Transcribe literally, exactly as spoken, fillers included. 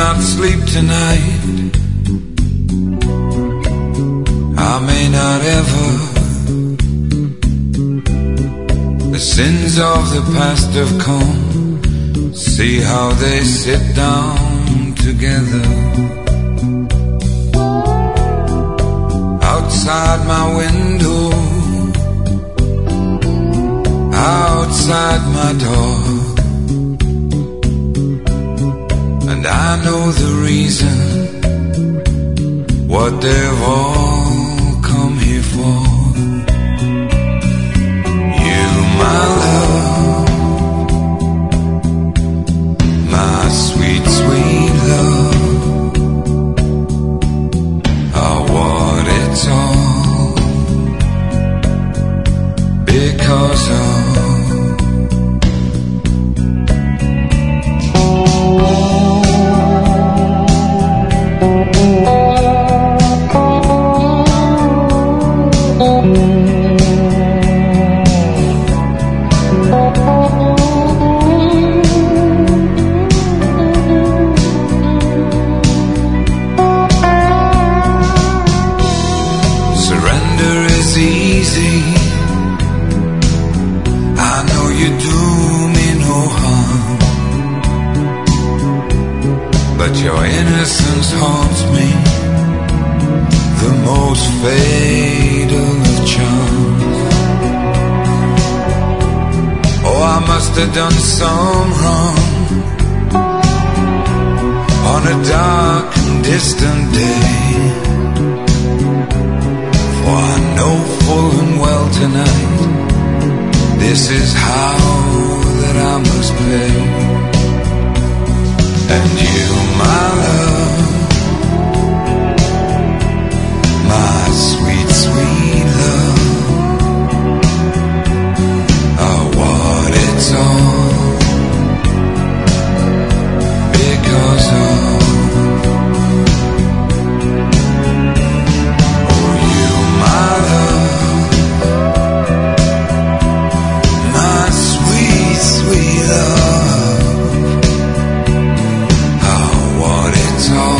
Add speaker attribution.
Speaker 1: not sleep tonight. I may not ever. The sins of the past have come. See how they sit down together. Outside my window, outside my door, and I know the reason, what they've all come here for. You, my love, my sweet, sweet love, are what it's all because of. Your innocence haunts me, the most fatal of charms. Oh, I must have done some wrong on a dark and distant day, for I know full and well tonight, this is how that I must pay. And you, my love, my sweet, sweet love, are what it's all because of. Oh, you, my love, my sweet, sweet love, it's all